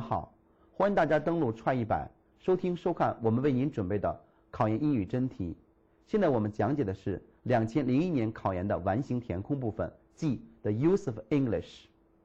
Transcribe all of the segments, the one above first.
好，欢迎大家登录try100，收听收看我们为您准备的考研英语真题。现在我们讲解的是2001年考研的完形填空部分，即 The Use of English。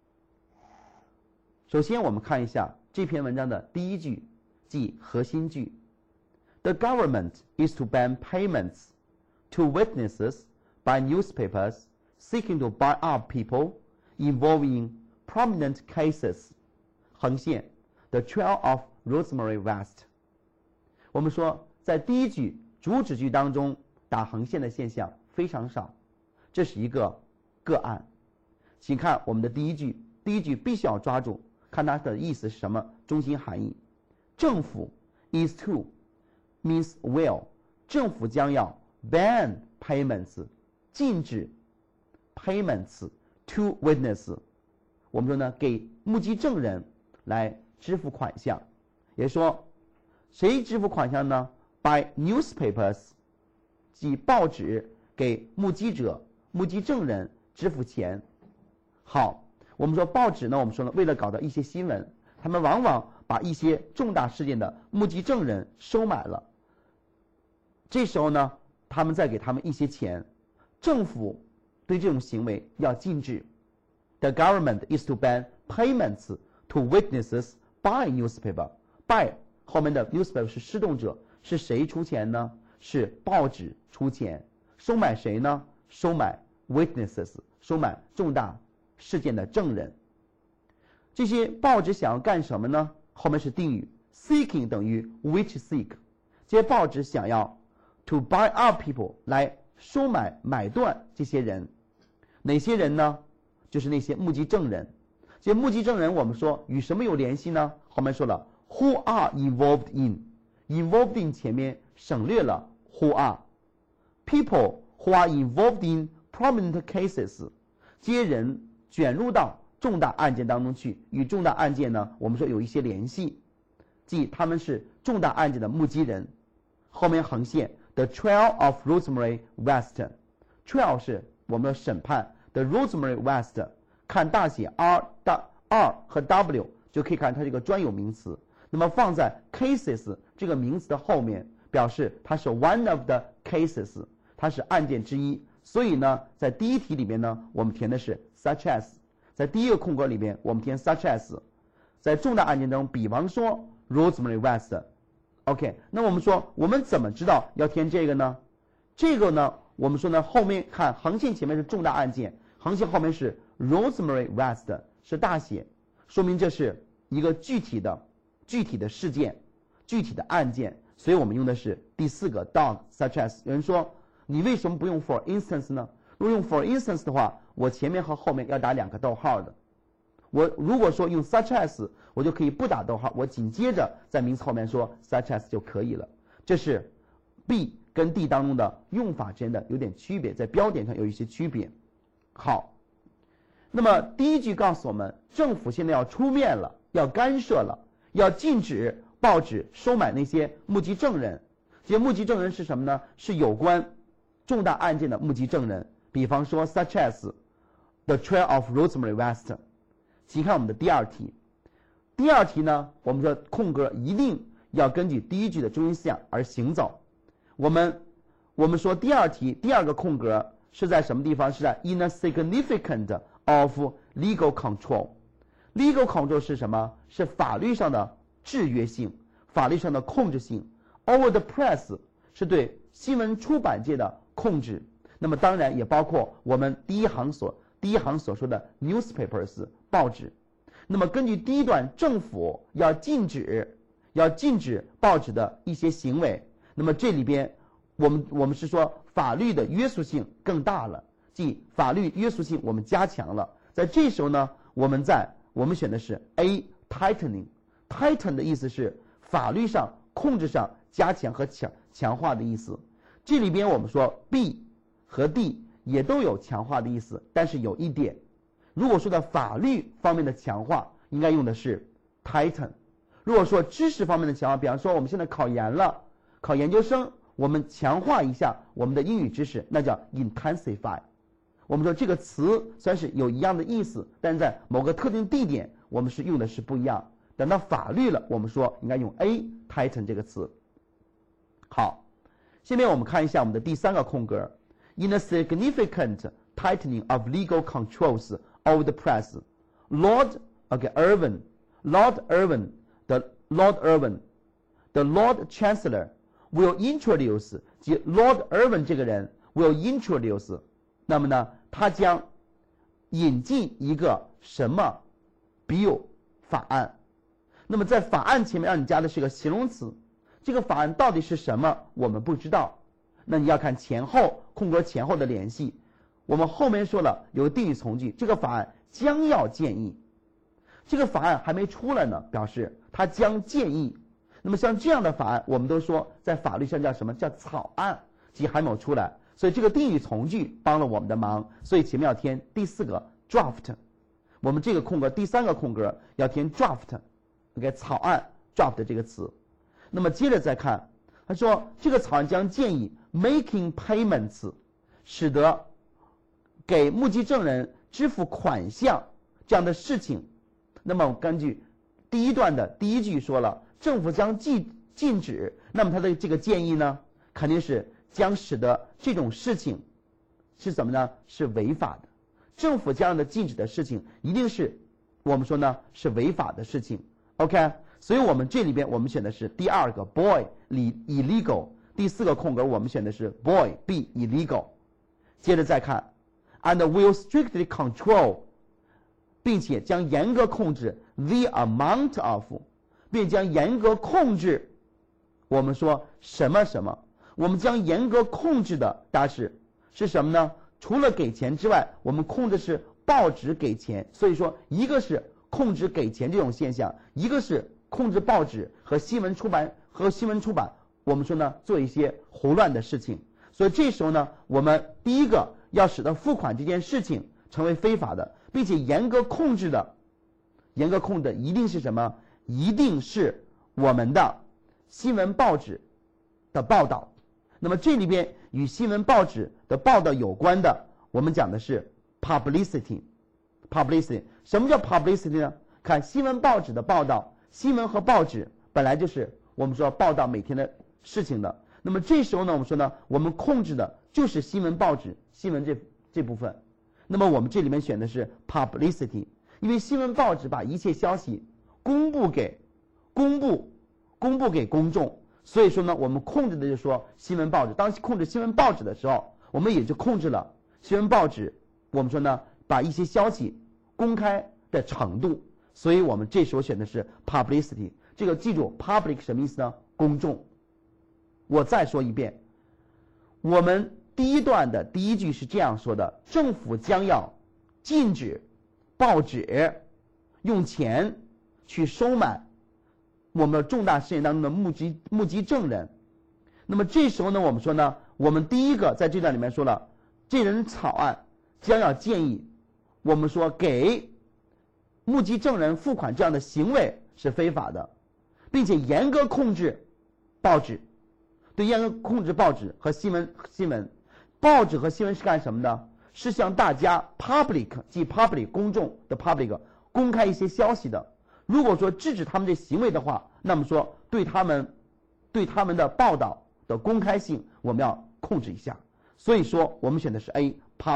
首先我们看一下这篇文章的第一句，即核心句。The government is to ban payments to witnesses by newspapers seeking to buy up people involving prominent cases. 横线 The trial of Rosemary West。 我们说在第一句主旨句当中打横线的现象非常少，这是一个个案。请看我们的第一句，第一句必须要抓住，看它的意思是什么，中心含义。政府 is to means will， 政府将要 ban payments， 禁止 payments to witness， 我们说呢给目击证人来支付款项，也说谁支付款项呢？ by newspapers， 即报纸给目击者、目击证人支付钱。好，我们说报纸呢，我们说呢，为了搞到一些新闻，他们往往把一些重大事件的目击证人收买了，这时候呢，他们再给他们一些钱，政府对这种行为要禁止。The government is to ban payments to witnesses by newspaper. By 后面的 newspaper 是施动者，是谁出钱呢？是报纸出钱。收买谁呢？收买 witnesses， 收买重大事件的证人。这些报纸想要干什么呢？后面是定语 seeking 等于 which seek， 这些报纸想要 to buy up people 来收买买断这些人。哪些人呢？就是那些目击证人。这些目击证人我们说与什么有联系呢？后面说了 who are involved in，involved in 前面省略了 who are people who are involved in prominent cases， 这些人卷入到重大案件当中去，与重大案件呢我们说有一些联系，即他们是重大案件的目击人。后面横线 The trial of Rosemary West， trial 是我们的审判， The Rosemary West 看大写 R 和 W 就可以看它这个专有名词，那么放在 cases 这个名词的后面，表示它是 one of the cases， 它是案件之一。所以呢，在第一题里面呢，我们填的是 such as， 在第一个空格里面我们填 such as， 在重大案件中，比方说 Rosemary West。OK， 那我们说我们怎么知道要填这个呢？这个呢，我们说呢，后面看横线前面是重大案件，横线后面是 Rosemary West 是大写，说明这是一个具体的事件，具体的案件，所以我们用的是第四个 dog such as。 有人说你为什么不用 for instance 呢？如果用 for instance 的话，我前面和后面要打2个逗号的。我如果说用 such as， 我就可以不打逗号，我紧接着在名词后面说 such as 就可以了。这是 B 跟 D 当中的用法之间的有点区别，在标点上有一些区别。好，那么第一句告诉我们，政府现在要出面了，要干涉了，要禁止报纸收买那些目击证人。这些目击证人是什么呢？是有关重大案件的目击证人，比方说 such as the trial of Rosemary West。 请看我们的第二题。第二题呢，我们说空格一定要根据第一句的中心思想而行走。我们说第二题第二个空格是在什么地方？是在 in a significant of legal control。legal control 是什么？是法律上的制约性，法律上的控制性。over the press 是对新闻出版界的控制，那么当然也包括我们第一行所说的 newspapers 报纸。那么根据第一段，政府要禁止报纸的一些行为，那么这里边我们是说法律的约束性更大了，即法律约束性我们加强了。在这时候呢，我们选的是 A tightening 的意思是法律上控制上加强和强化的意思。这里边我们说 B 和 D 也都有强化的意思，但是有一点，如果说到法律方面的强化，应该用的是 tighten。如果说知识方面的强化，比方说我们现在考研了，考研究生，我们强化一下我们的英语知识，那叫 intensify。我们说这个词虽然是有一样的意思，但是在某个特定地点我们是用的是不一样。 等到法律了，我们说应该用 a tighten 这个词。好，下面我们看一下我们的第3个空格 ，in a significant tightening of legal controls over the press, Lord Irwin, the Lord Chancellor will introduce， 即 Lord Irwin 这个人 will introduce， 那么呢，他将引进一个什么 bill 法案？那么在法案前面让你加的是个形容词，这个法案到底是什么，我们不知道。那你要看前后空格前后的联系。我们后面说了有定语从句，这个法案将要建议，这个法案还没出来呢，表示它将建议。那么像这样的法案，我们都说在法律上叫什么？叫草案，即还没有出来。所以这个定语从句帮了我们的忙，所以前面要填第4个 draft。我们这个空格第3个空格要填 draft， 草案 draft 这个词。那么接着再看，他说这个草案将建议 making payments， 使得给目击证人支付款项这样的事情。那么根据第1段的第1句说了，政府将禁止，那么他的这个建议呢，肯定是将使得这种事情是怎么呢？是违法的。政府这样的禁止的事情，一定是我们说呢是违法的事情。OK， 所以我们这里边我们选的是第2个 boy illegal， 第4个空格我们选的是 boy be illegal。接着再看 ，and will strictly control， 并且将严格控制 the amount of， 并将严格控制我们说什么什么，我们将严格控制的大事是什么呢？除了给钱之外，我们控制是报纸给钱，所以说一个是控制给钱这种现象，一个是控制报纸和新闻出版我们说呢做一些胡乱的事情。所以这时候呢，我们第一个要使得付款这件事情成为非法的，并且严格控制的一定是什么？一定是我们的新闻报纸的报道。那么这里边与新闻报纸的报道有关的，我们讲的是 publicity。什么叫 publicity 呢？看新闻报纸的报道，新闻和报纸本来就是我们说报道每天的事情的。那么这时候呢，我们说呢，我们控制的就是新闻报纸新闻这部分。那么我们这里面选的是 publicity， 因为新闻报纸把一切消息公布给公众。所以说呢，我们控制的就是说新闻报纸。当控制新闻报纸的时候，我们也就控制了新闻报纸，我们说呢，把一些消息公开的程度。所以我们这时候选的是 publicity。这个记住 public 什么意思呢？公众。我再说一遍，我们第1段的第1句是这样说的：政府将要禁止报纸用钱去收买我们重大事件当中的目击证人。那么这时候呢，我们说呢，我们第一个在这段里面说了，这人草案将要建议我们说给目击证人付款这样的行为是非法的，并且严格控制报纸。对，严格控制报纸和新闻。报纸和新闻是干什么的？是向大家 public 即 public 公众的 public 公开一些消息的。如果说制止他们这行为的话，那么说对他们的报道的公开性我们要控制一下。所以说我们选的是 A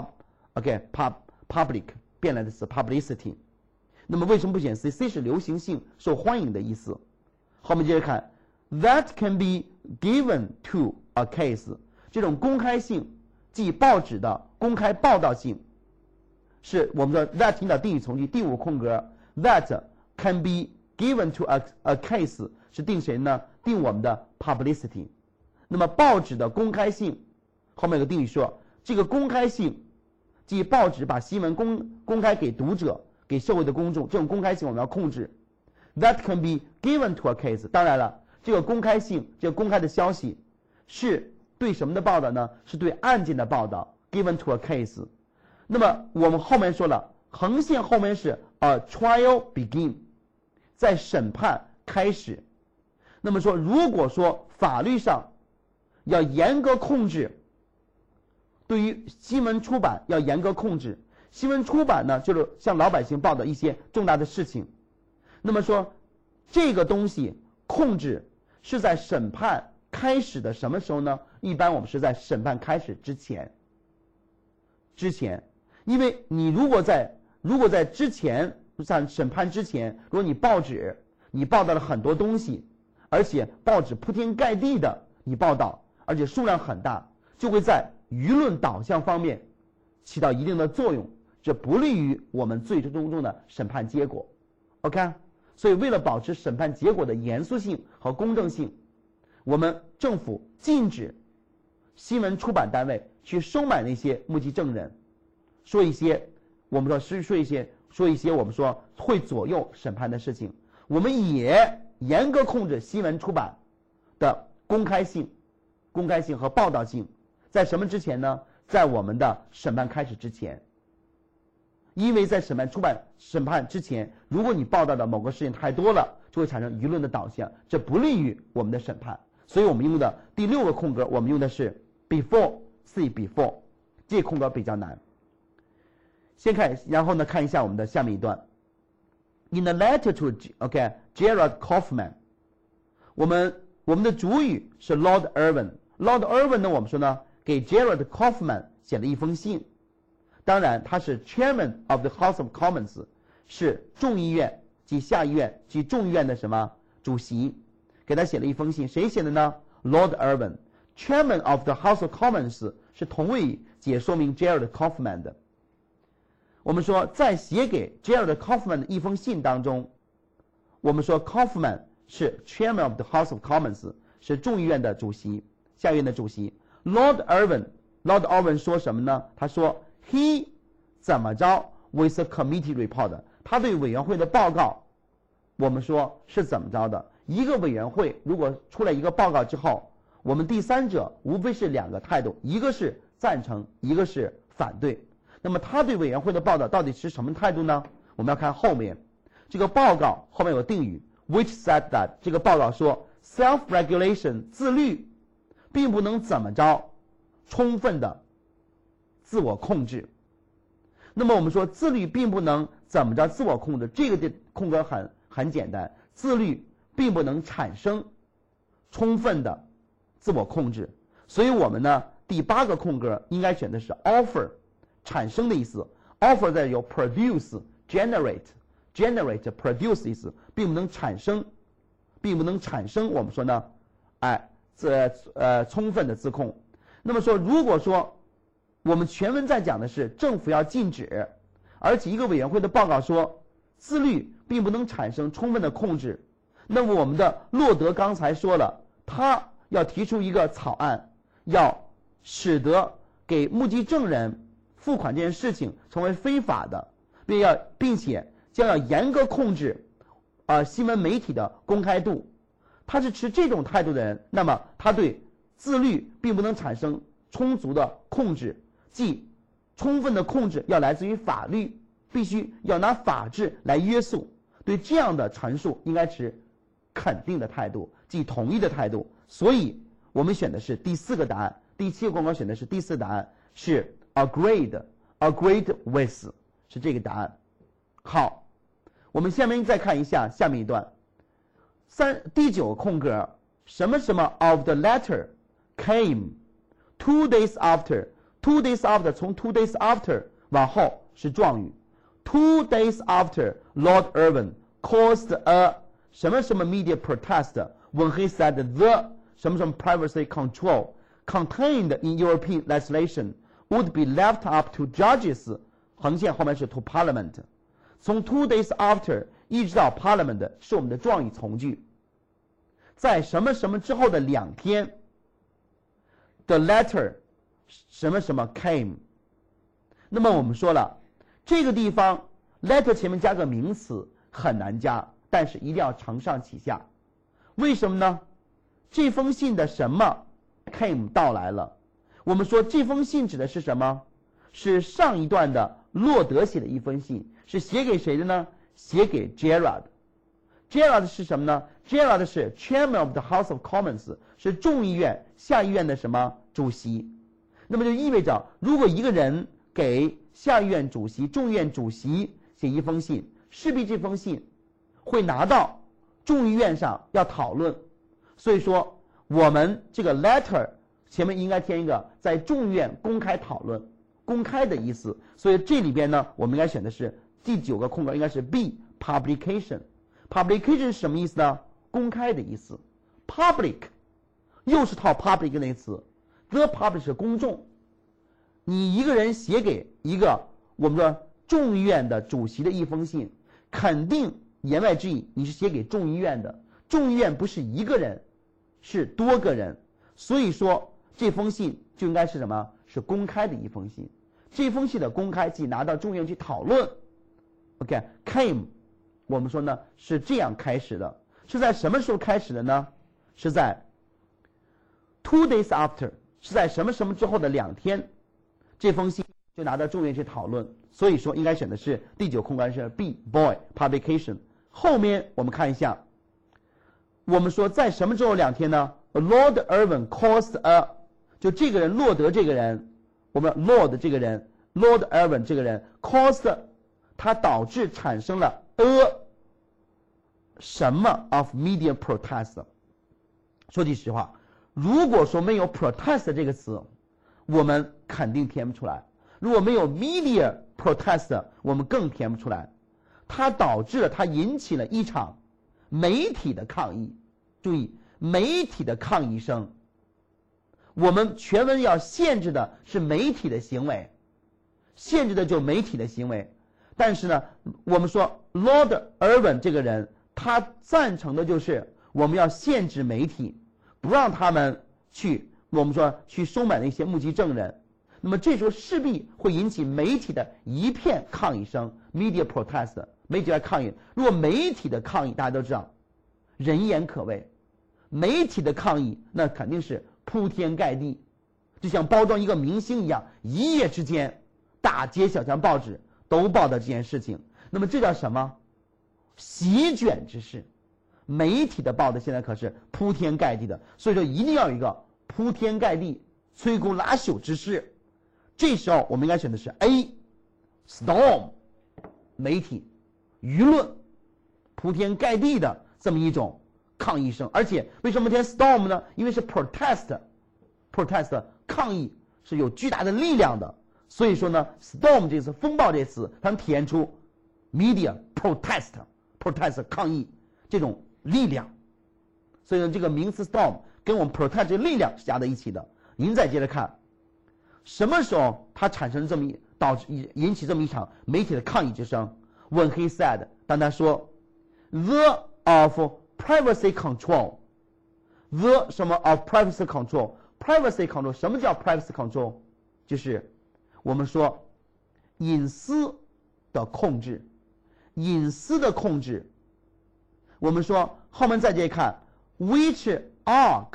public 变来的词 publicity。那么为什么不选 C？C 是流行性、受欢迎的意思。后面接着看 that can be given to a case， 这种公开性即报纸的公开报道性，是我们的 that 引导定语从句第5空格 that can be given to a case 是定谁呢？定我们的 publicity。那么报纸的公开性，后面有个定语说，这个公开性即报纸把新闻公开给读者、给社会的公众，这种公开性我们要控制。That can be given to a case。当然了，这个公开性，这个公开的消息是对什么的报道呢？是对案件的报道 ，given to a case。那么我们后面说了，横线后面是 a trial begin， 在审判开始。那么说，如果说法律上要严格控制，对于新闻出版要严格控制。新闻出版呢，就是向老百姓报道一些重大的事情。那么说， 这个东西控制是在审判开始的什么时候呢？一般我们是在审判开始之前，因为你如果在之前，在审判之前，如果你报纸你报道了很多东西，而且报纸铺天盖地的你报道，而且数量很大，就会在舆论导向方面起到一定的作用，这不利于我们最终的审判结果。 OK， 所以为了保持审判结果的严肃性和公正性，我们政府禁止新闻出版单位去收买那些目击证人，说一些我们说会左右审判的事情。我们也严格控制新闻出版的公开性和报道性，在什么之前呢？在我们的审判开始之前。因为在审判之前，如果你报道的某个事情太多了，就会产生舆论的导向，这不利于我们的审判。所以我们用的第6个空格，我们用的是 before see before， 这空格比较难。先看，然后呢看一下我们的下面一段。In a letter to Gerald Kaufman， 我们的主语是 Lord Irwin。Lord Irwin 呢，我们说呢给 Gerald Kaufman 写了一封信。当然他是 Chairman of the House of Commons， 是众议院及下议院及众议院的主席，给他写了一封信。谁写的呢？ Lord Irwin。Chairman of the House of Commons 是同位语，解说明 Gerald Kaufman 的。我们说在写给 Gerald Kaufman 的一封信当中，我们说 Kaufman 是 Chairman of the House of Commons， 是众议院的主席，下议院的主席。Lord Irwin 说什么呢？他说 He 怎么着 with a committee report， 他对委员会的报告，我们说是怎么着的？一个委员会如果出来一个报告之后，我们第三者无非是2个态度，一个是赞成，一个是反对。那么他对委员会的报道到底是什么态度呢？我们要看后面这个报告后面有定语 which said that， 这个报告说 self-regulation 自律并不能怎么着充分的自我控制。那么我们说自律并不能怎么着自我控制，这个空格很简单，自律并不能产生充分的自我控制。所以我们呢第8个空格应该选的是 offer， 产生的意思。 offer 在有 produce generate produce 意思，并不能产生我们说呢充分的自控。那么说如果说我们全文在讲的是政府要禁止，而且一个委员会的报告说自律并不能产生充分的控制，那么我们的洛德刚才说了，他要提出一个草案，要使得给目击证人付款这件事情成为非法的，并且将要严格控制新闻媒体的公开度。他是持这种态度的人，那么他对自律并不能产生充足的控制，即充分的控制要来自于法律，必须要拿法治来约束。对这样的陈述应该持肯定的态度，即同意的态度。所以我们选的是第4个答案，第7个空格选的是第4答案，是 agreed with， 是这个答案。好，我们下面再看一下下面一段，第9个空格，什么什么 of the letter came 2 days after， 2 days after 从 2 days after 往后是状语。 2 days after Lord Irwin caused a 什么什么 media protest when he said the 什么什么 privacy control contained in European legislation would be left up to judges， 横线后面是 to parliament。 从 2 days after 一直到 parliament 是我们的状语从句。在什么什么之后的2天 the letter 什么什么 came。 那么我们说了这个地方 letter 前面加个名词很难加，但是一定要承上启下。为什么呢？这封信的什么 came 到来了。我们说这封信指的是什么？是上一段的洛德写的一封信，是写给谁的呢？写给 Gerald。Gerald 是什么呢？ Gerald 是 Chairman of the House of Commons， 是众议院下议院的什么主席。那么就意味着如果一个人给下议院主席、众议院主席写一封信，势必这封信会拿到众议院上要讨论，所以说我们这个 letter 前面应该填一个在众议院公开讨论，公开的意思。所以这里边呢，我们应该选的是第9个空格，应该是 B publication。publication 是什么意思呢？公开的意思。public 又是套 public 那个词 ，the public 是公众。你一个人写给一个我们说众议院的主席的一封信，肯定言外之意你是写给众议院的。众议院不是一个人，是多个人，所以说这封信就应该是什么？是公开的一封信。这封信的公开即拿到众议院去讨论。OK，came， 我们说呢是这样开始的，是在什么时候开始的呢？是在 2 days after， 是在什么什么之后的2天，这封信就拿到众议院去讨论。所以说应该选的是第9空格是 B boy publication。后面我们看一下，我们说在什么之后2天呢 ？Lord Irwin caused a， 就这个人洛德这个人，我们 Lord 这个人 Lord Irwin 这个人 caused， 他导致产生了 a 什么 of media protest。说句实话，如果说没有 protest 这个词，我们肯定填不出来。如果没有 media protest， 我们更填不出来。它导致了，它引起了一场媒体的抗议。注意，媒体的抗议声。我们全文要限制的是媒体的行为，限制的就是媒体的行为。但是呢，我们说 Lord Irwin 这个人，他赞成的就是我们要限制媒体，不让他们去，我们说去收买那些目击证人。那么这时候势必会引起媒体的一片抗议声 ，media protest， 媒体在抗议。如果媒体的抗议，大家都知道，人言可畏，媒体的抗议那肯定是铺天盖地，就像包装一个明星一样，一夜之间，大街小巷报纸都报道这件事情。那么这叫什么？席卷之势。媒体的报道现在可是铺天盖地的，所以说一定要有一个铺天盖地、摧枯拉朽之势。这时候我们应该选的是 A storm， 媒体舆论铺天盖地的这么一种抗议声。而且为什么填 storm 呢？因为是 protest 抗议是有巨大的力量的，所以说呢 storm 这个词风暴这词它能体现出 media protest 抗议这种力量。所以呢这个名词 storm 跟我们 protest 这个力量是加在一起的。您再接着看，什么时候它产生这么引起这么一场媒体的抗议之声 ？When he said， 当他说 the of privacy control，the 什么 of privacy control，privacy control 什么叫 privacy control？ 就是我们说隐私的控制，隐私的控制。我们说后面再接看 which are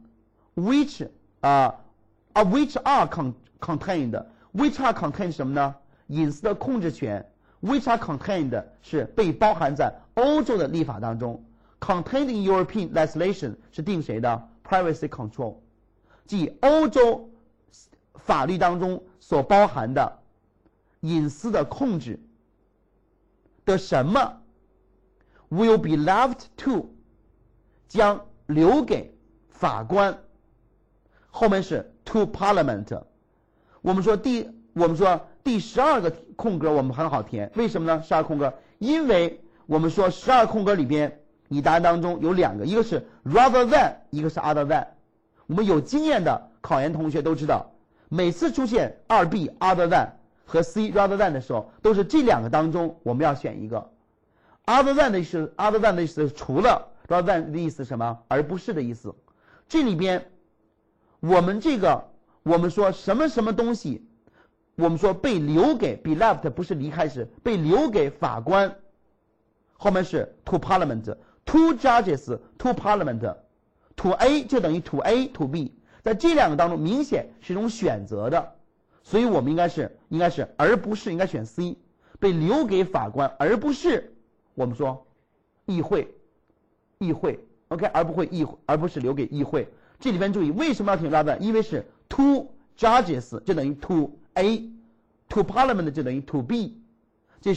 contained 什么呢？隐私的控制权 which are contained 是被包含在欧洲的立法当中， contained in European legislation 是定谁的？ privacy control， 即欧洲法律当中所包含的隐私的控制的什么 will be left to 将留给法官，后面是 to parliament。 我们说第12个空格我们很好填，为什么呢？12空格，因为我们说12空格里边你答案当中有2个，一个是 rather than， 一个是 other than。 我们有经验的考研同学都知道，每次出现 2B other than 和 C rather than 的时候，都是这2个当中我们要选一个。other than 的意思是除了， rather than 的意思是什么？而不是的意思。这里边我们说什么什么东西，我们说被留给 be left 不是离开，是被留给法官，后面是 to parliament， to judges to parliament， to A 就等于 to A to B， 在这2个当中明显是一种选择的，所以我们应该是而不是，应该选 C， 被留给法官而不是我们说议会 OK， 而不是留给议会。这里边注意为什么要填 rather， 因为是 to judges 就等于 to A， to parliament 就等于 to B， 这是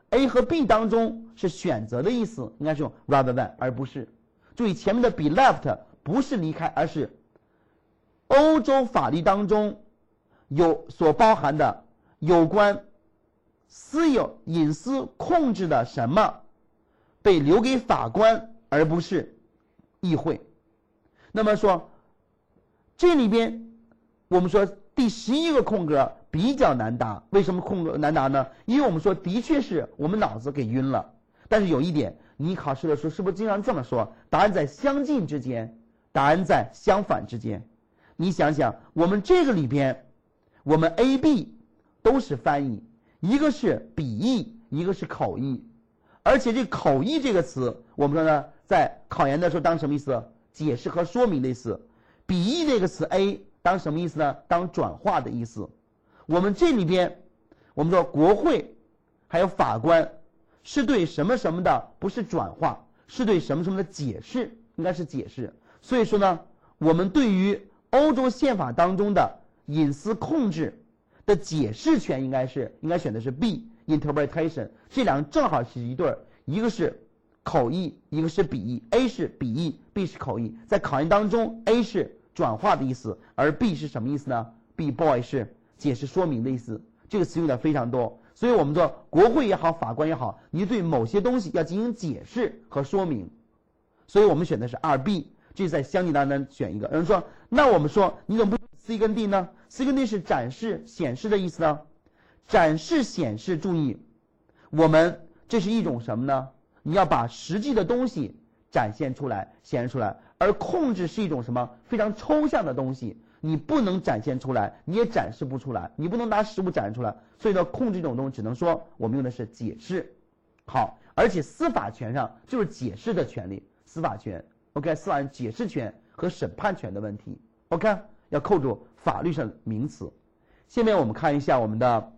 A 和 B 当中是选择的意思，应该是用 rather than 而不是。注意前面的 be left 不是离开，而是欧洲法律当中所包含的有关私有隐私控制的什么被留给法官，而不是议会。那么说这里边我们说第11个空格比较难答，为什么空格难答呢？因为我们说的确是我们脑子给晕了，但是有一点，你考试的时候是不是经常这么说？答案在相近之间，答案在相反之间。你想想，我们这个里边，我们 A、B 都是翻译，一个是笔译，一个是口译，而且这口译这个词，我们说呢，在考研的时候当什么意思？解释和说明的意思。笔译这个词 A 当什么意思呢？当转化的意思。我们这里边，我们说国会还有法官是对什么什么的，不是转化，是对什么什么的解释，应该是解释。所以说呢，我们对于欧洲宪法当中的隐私控制的解释权应该选的是 B interpretation， 这两个正好是一对儿，一个是口译，一个是笔译。 A 是笔译， B 是口译。在考研当中 A 是转化的意思，而 B 是什么意思呢？ B boy 是解释说明的意思，这个词用的非常多。所以我们说国会也好，法官也好，你对某些东西要进行解释和说明，所以我们选的是 2B， 这是在相近当中选一个。有人说那我们说你怎么不 C 跟 D 呢？ C 跟 D 是展示显示的意思呢？展示显示，注意我们这是一种什么呢？你要把实际的东西展现出来显示出来，而控制是一种什么？非常抽象的东西，你不能展现出来，你也展示不出来，你不能拿实物展示出来，所以呢，控制这种东西只能说我们用的是解释。好，而且司法权上就是解释的权利，司法权 OK， 司法解释权和审判权的问题 OK， 要扣住法律上的名词。下面我们看一下我们的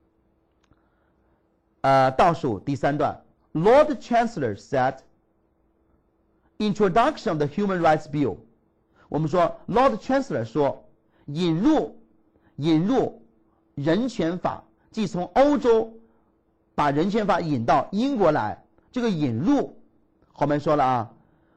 倒数第3段。 Lord Chancellor said Introduction of the Human Rights Bill， 我们说 Lord Chancellor 说引入人权法，即从欧洲把人权法引到英国来，这个引入后面说了啊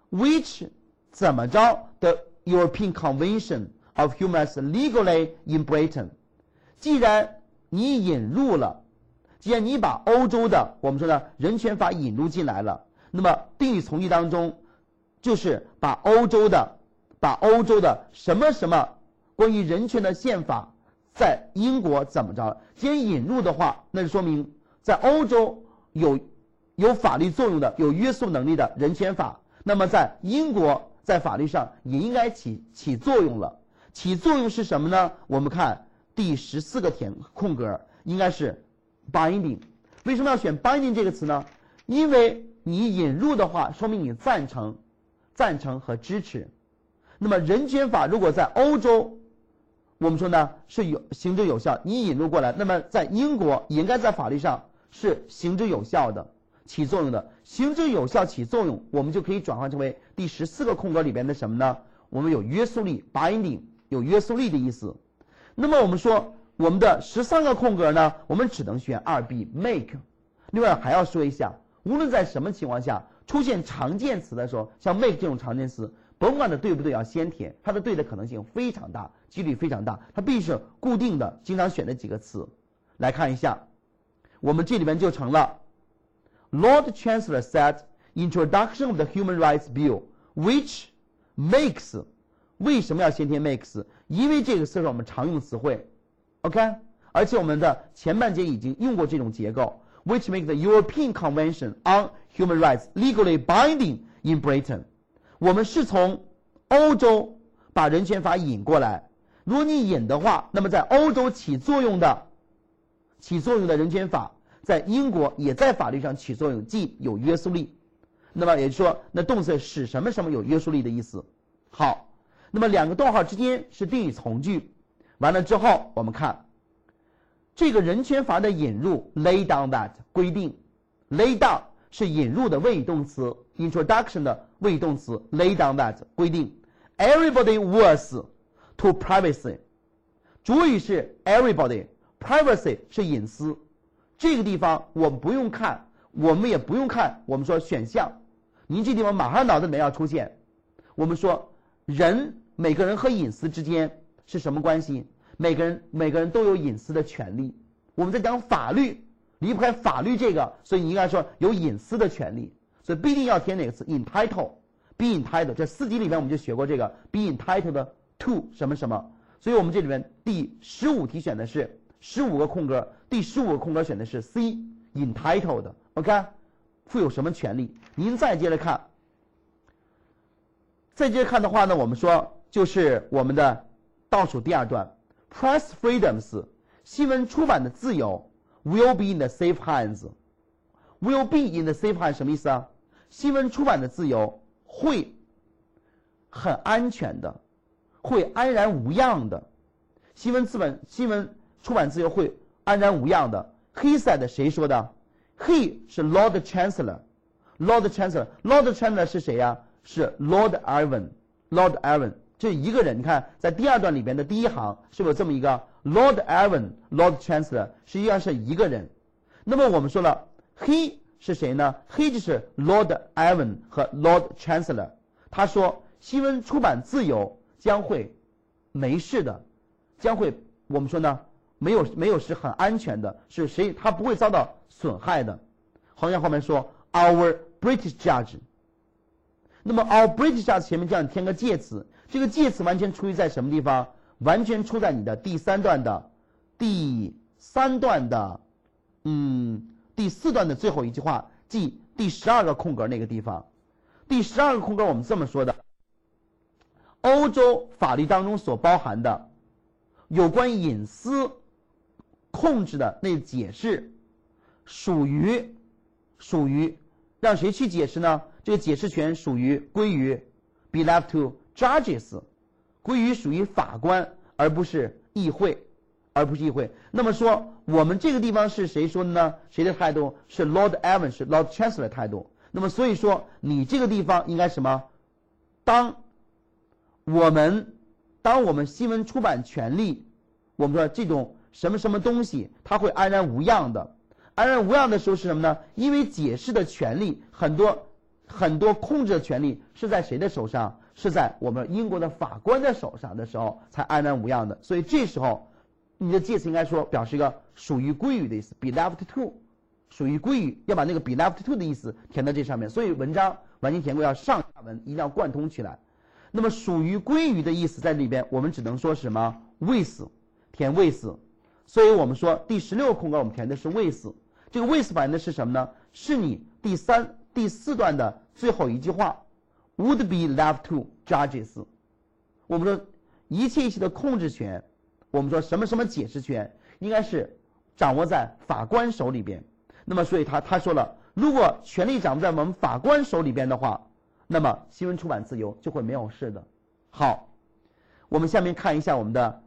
which 怎么着 the European Convention of Human Rights legally in Britain， 既然你引入了，既然你把欧洲的我们说的人权法引入进来了，那么定义从句当中就是把欧洲的什么什么关于人权的宪法在英国怎么着，既然引入的话，那就说明在欧洲有法律作用的、有约束能力的人权法，那么在英国在法律上也应该起作用了。起作用是什么呢？我们看第14个空格应该是 binding。 为什么要选 binding 这个词呢？因为你引入的话说明你赞成和支持。那么人权法如果在欧洲我们说呢是行之有效，你引入过来，那么在英国也应该在法律上是行之有效的，起作用的。行之有效起作用，我们就可以转换成为第14个空格里边的什么呢？我们有约束力 binding， 有约束力的意思。那么我们说我们的13个空格呢，我们只能选2B make。 另外还要说一下，无论在什么情况下出现常见词的时候，像 make 这种常见词，甭管它对不对要先填，它的对的可能性非常大，几率非常大，它必须是固定的经常选的几个词。来看一下，我们这里面就成了 Lord Chancellor said Introduction of the Human Rights Bill which makes， 为什么要先填 makes？ 因为这个词是我们常用词汇 OK， 而且我们的前半节已经用过这种结构， which make the European Convention on Human Rights legally binding in Britain。 我们是从欧洲把人权法引过来，如果你引的话，那么在欧洲起作用的人权法在英国也在法律上起作用，即有约束力。那么也就是说，那动词使什么什么有约束力的意思。好，那么两个逗号之间是定语从句。完了之后我们看这个人权法的引入 lay down that 规定， lay down 是引入的谓语动词， introduction 的谓语动词 lay down that 规定 everybody was to privacy， 主语是 everybody， privacy 是隐私， 这个地方我们不用看，我们也不用看我们说选项，您这地方马上脑子里面要出现，我们说每个人和隐私之间是什么关系？每个人都有隐私的权利。我们在讲法律，离不开法律这个，所以你应该说有隐私的权利，所以必定要填哪个词 entitled。be entitled 这4级里面我们就学过这个 be entitled to 什么什么，所以我们这里面第15题选的是15个空格，第15个空格选的是 C entitled。 OK， 负有什么权利？您再接着看的话呢，我们说就是我们的倒数第2段 press freedoms 新闻出版的自由 will be in the safe hands。 will be in the safe hands 什么意思啊？新闻出版的自由会很安全的，会安然无恙的。新闻出版自由会安然无恙的。He said 谁说的？ He 是 Lord Chancellor。Lord Chancellor 是谁呀？是 Lord Irwin。Lord Irwin 这一个人，你看在第2段里边的第1行是不是有这么一个 Lord Irwin，Lord Chancellor 实际上是一个人。那么我们说了 He 是谁呢？ He 就是 Lord Irwin 和 Lord Chancellor。 他说新闻出版自由将会没事的，将会我们说呢没有是很安全的，是谁他不会遭到损害的。好像后面说 Our British Judge。 那么 Our British Judge 前面这样填个介词，这个介词完全出于在什么地方？完全出在你的第4段的第4段的最后一句话，即第12个空格那个地方。第12个空格我们这么说的：欧洲法律当中所包含的有关隐私控制的那解释，属于让谁去解释呢？这个解释权归于 be left to judges， 属于法官，而不是议会。那么说我们这个地方是谁说的呢？谁的态度？是 Lord Irwin， 是 Lord Chancellor 的态度。那么所以说你这个地方应该什么？当我们新闻出版权利，我们说这种什么什么东西它会安然无恙的。安然无恙的时候是什么呢？因为解释的权利很多控制的权利是在谁的手上？是在我们英国的法官的手上的时候才安然无恙的。所以这时候你的介词应该说表示一个属于归于的意思 be left to， 属于归于，要把那个 be left to 的意思填在这上面。所以文章完全填过要上下文一定要贯通起来。那么属于归于的意思在里边我们只能说什么 with， 填 with。 所以我们说第16个空格我们填的是 with。 这个 with 反映的是什么呢？是你第4段的最后一句话 would be left to judges。 我们说一切的控制权，我们说什么什么解释权应该是掌握在法官手里边。那么所以他说了，如果权力掌握在我们法官手里边的话，那么新闻出版自由就会没有事的。好，我们下面看一下我们的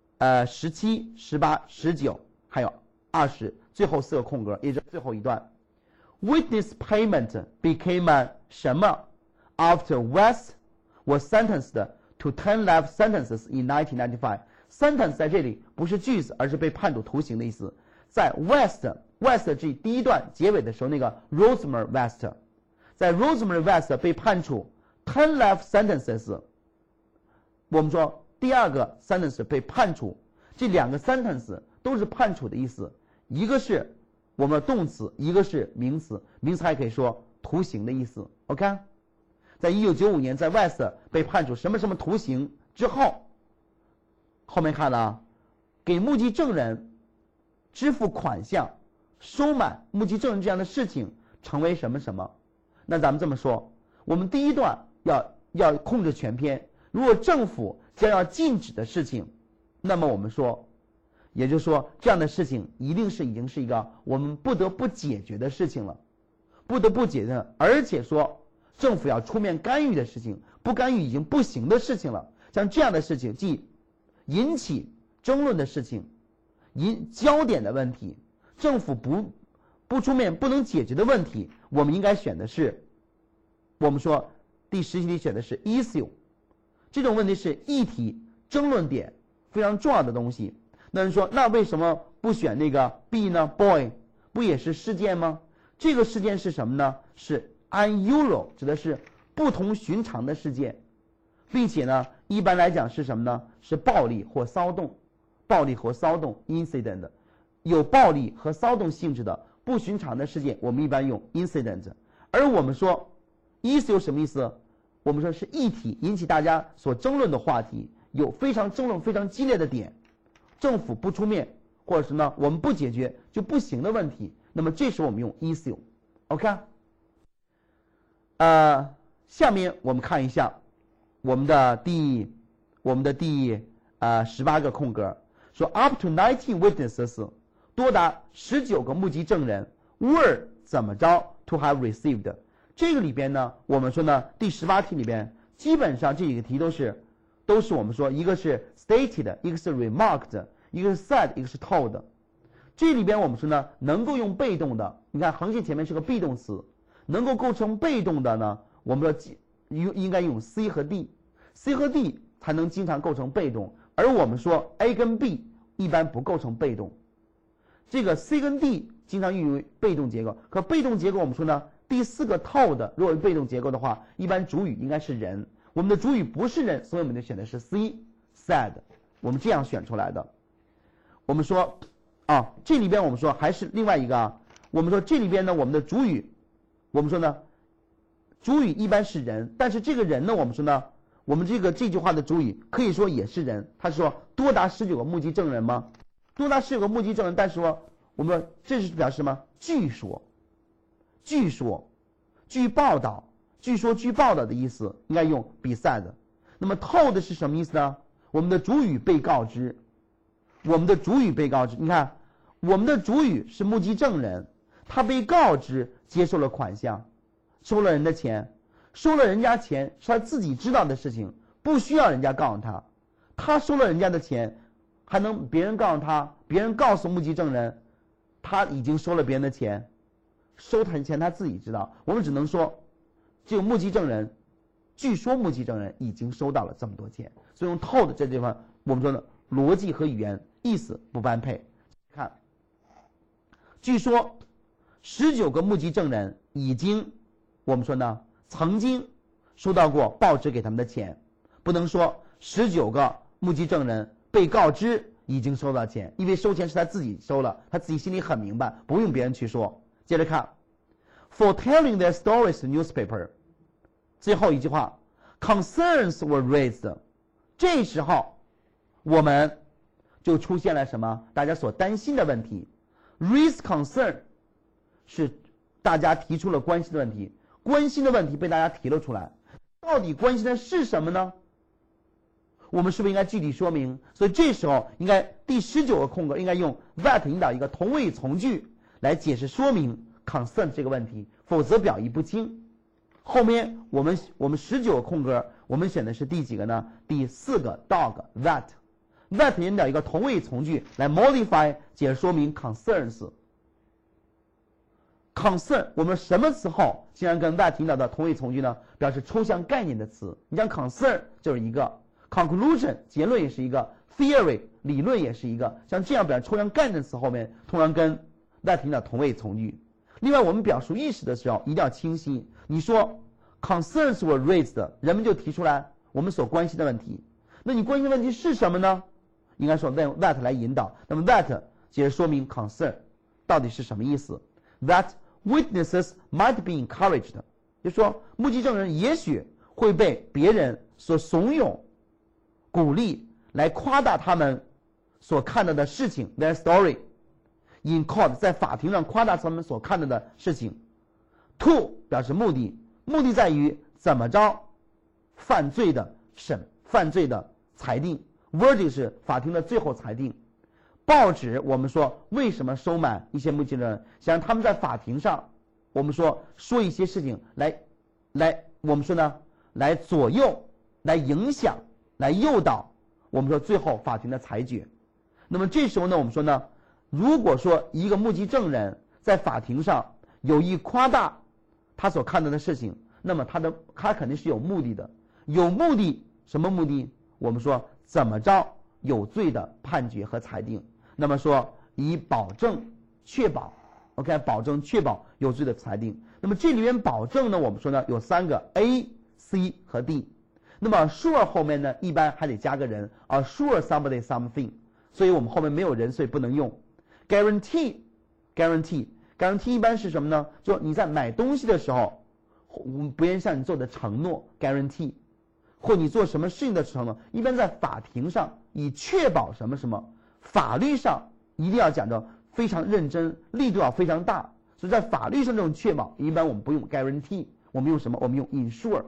17、18、19还有20最后4个空格，也就是最后一段。Witness payment became a 什么 after West was sentenced to 10 life sentences in 1995。 sentence 在这里不是句子，而是被判处徒刑的意思。在 West 这第一段结尾的时候，那个 Rosemary West， 在 Rosemary West 被判处 10 life sentences。 我们说第2个 sentence 被判处，这2个 sentence 都是判处的意思，一个是我们的动词，一个是名词，名词还可以说徒刑的意思。 OK， 在1995年在 West 被判处什么什么徒刑之后，后面看了啊，给目击证人支付款项，收买目击证人这样的事情成为什么什么。那咱们这么说，我们第一段要控制全篇，如果政府将要禁止的事情，那么我们说，也就是说这样的事情一定是已经是一个我们不得不解决的事情了，不得不解决，而且说政府要出面干预的事情，不干预已经不行的事情了。像这样的事情，即引起争论的事情，焦点的问题，政府不出面不能解决的问题，我们应该选的是，我们说第17题选的是 issue。 这种问题是议题、争论点非常重要的东西。那人说，那为什么不选那个 B 呢？ Boy 不也是事件吗？这个事件是什么呢？是 unusual， 指的是不同寻常的事件，并且呢，一般来讲是什么呢？是暴力或骚动，暴力和骚动 incident， 有暴力和骚动性质的不寻常的事件，我们一般用 incident。而我们说 issue 什么意思？我们说是议题，引起大家所争论的话题，有非常争论非常激烈的点，政府不出面，或者是呢我们不解决就不行的问题，那么这时候我们用 issue。OK， 下面我们看一下我们的第18个空格，说 up to 19 witnesses， 多达19个目击证人 were 怎么着 to have received。 这个里边呢，我们说呢第18题里边基本上这几个题都是我们说一个是 stated， 一个是 remarked， 一个是 said， 一个是 told。 这里边我们说呢能够用被动的，你看横线前面是个 be 动词，能够构成被动的呢，我们说应该用 C 和 D，C 和 D 才能经常构成被动，而我们说 A 跟 B 一般不构成被动。这个 C 跟 D 经常用于被动结构，可被动结构我们说呢，第4个 told 如果是被动结构的话，一般主语应该是人，我们的主语不是人，所以我们就选的是 C said， 我们这样选出来的。我们说这里边我们说还是另外一个我们说这里边呢我们的主语，我们说呢主语一般是人，但是这个人呢我们说呢我们这句话的主语可以说也是人，他说多达19个目击证人吗？多达19个目击证人，但是说我们说这是表示什么？据说，据报道，据说据报道的意思应该用 be said。 那么 told 是什么意思呢？我们的主语被告知，你看我们的主语是目击证人，他被告知接受了款项，收了人的钱，收了人家钱是他自己知道的事情，不需要人家告诉他，他收了人家的钱，还能别人告诉他，别人告诉目击证人他已经收了别人的钱，收他的钱他自己知道，我们只能说这个目击证人，据说目击证人已经收到了这么多钱，所以用 told 这地方我们说的逻辑和语言意思不般配。看，据说19个目击证人已经我们说呢曾经收到过报纸给他们的钱，不能说19个目击证人被告知已经收到钱，因为收钱是他自己收了，他自己心里很明白，不用别人去说。接着看 For telling their stories to newspaper， 最后一句话 Concerns were raised， 这时候我们就出现了什么？大家所担心的问题。 Raise concern 是大家提出了关心的问题，关心的问题被大家提了出来，到底关心的是什么呢？我们是不是应该具体说明？所以这时候应该第19个空格应该用 that 引导一个同位从句来解释说明 concern 这个问题，否则表意不清。后面我们19个空格我们选的是第几个呢？第4个 dog that 引导一个同位从句来 modify 解释说明 concerns。 concern 我们什么词后竟然跟 that 引导的同位从句呢？表示抽象概念的词，你像 concern 就是一个， conclusion 结论也是一个， theory 理论也是一个，像这样表示抽象概念的词后面通常跟 that 引导同位从句。另外我们表述意识的时候一定要清晰，你说 concerns were raised， 人们就提出来我们所关心的问题，那你关心的问题是什么呢？应该说 that 来引导，那么 that 解释说明 concern 到底是什么意思。 That witnesses might be encouraged， 就说目击证人也许会被别人所怂恿鼓励来夸大他们所看到的事情 their story in court， 在法庭上夸大他们所看到的事情。 to 表示目的，目的在于怎么着犯罪的裁定， verdict 是法庭的最后裁定。报纸我们说为什么收买一些目击证人，想让他们在法庭上我们说一些事情来我们说呢来左右来影响来诱导我们说最后法庭的裁决。那么这时候呢我们说呢，如果说一个目击证人在法庭上有意夸大他所看到的事情，那么他肯定是有目的的，有目的什么目的？我们说怎么着有罪的判决和裁定。那么说以保证确保 OK， 保证确保有罪的裁定。那么这里面保证呢，我们说呢有3个 A、C 和 D。那么 sure 后面呢一般还得加个人，assure somebody something， 所以我们后面没有人，所以不能用。guarantee 一般是什么呢？就你在买东西的时候，别人向你做的承诺 guarantee， 或你做什么事情的承诺，一般在法庭上以确保什么什么，法律上一定要讲究非常认真，力度要非常大，所以在法律上这种确保，一般我们不用 guarantee， 我们用什么？我们用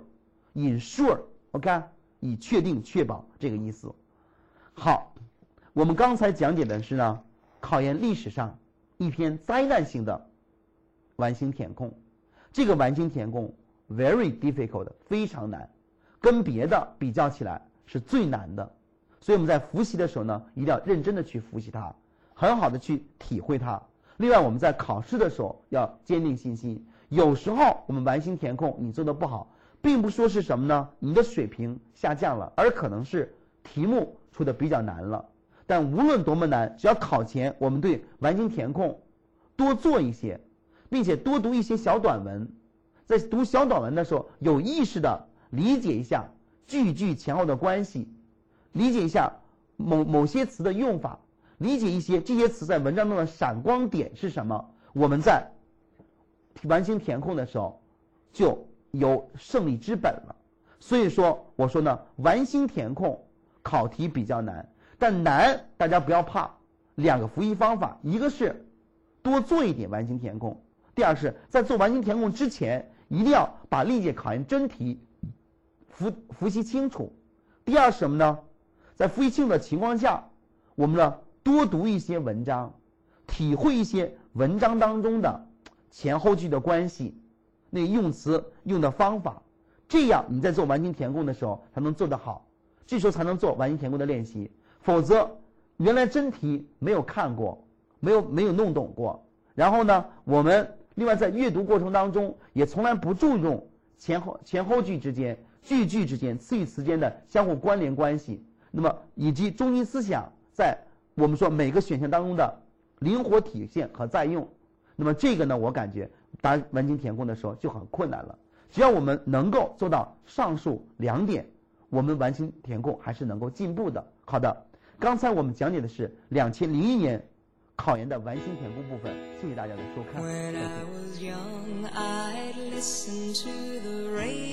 insure，OK， 以确定确保这个意思。好，我们刚才讲解的是呢，考研历史上一篇灾难性的完形填空。这个完形填空 very difficult， 非常难，跟别的比较起来是最难的。所以我们在复习的时候呢，一定要认真的去复习它，很好的去体会它。另外我们在考试的时候要坚定信心。有时候我们完形填空你做的不好，并不说是什么呢？你的水平下降了，而可能是题目出的比较难了。但无论多么难，只要考前我们对完形填空多做一些，并且多读一些小短文，在读小短文的时候有意识的理解一下句句前后的关系，理解一下某些词的用法，理解一些这些词在文章中的闪光点是什么，我们在完形填空的时候就有胜利之本了。所以说我说呢，完形填空考题比较难，但难大家不要怕，2个复习方法，一个是多做一点完形填空，第二是在做完形填空之前一定要把历届考研真题复习清楚。第二是什么呢？在复习清楚的情况下，我们呢多读一些文章，体会一些文章当中的前后句的关系，那个用词用的方法，这样你在做完形填空的时候才能做得好，这时候才能做完形填空的练习。否则原来真题没有看过，没有弄懂过，然后呢我们另外在阅读过程当中也从来不注重前后句之间、句句之间、词与词间的相互关联关系，那么以及中心思想在我们说每个选项当中的灵活体现和再用。那么这个呢，我感觉答完形填空的时候就很困难了。只要我们能够做到上述2点，我们完形填空还是能够进步的。好的，刚才我们讲解的是2001年考研的完形填空部分，谢谢大家的收看。 When I was young, I'd listen to the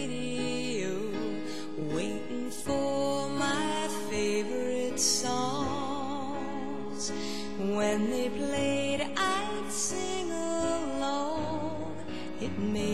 radio, waiting for my favorite songs. When they played, I'd sing along. It made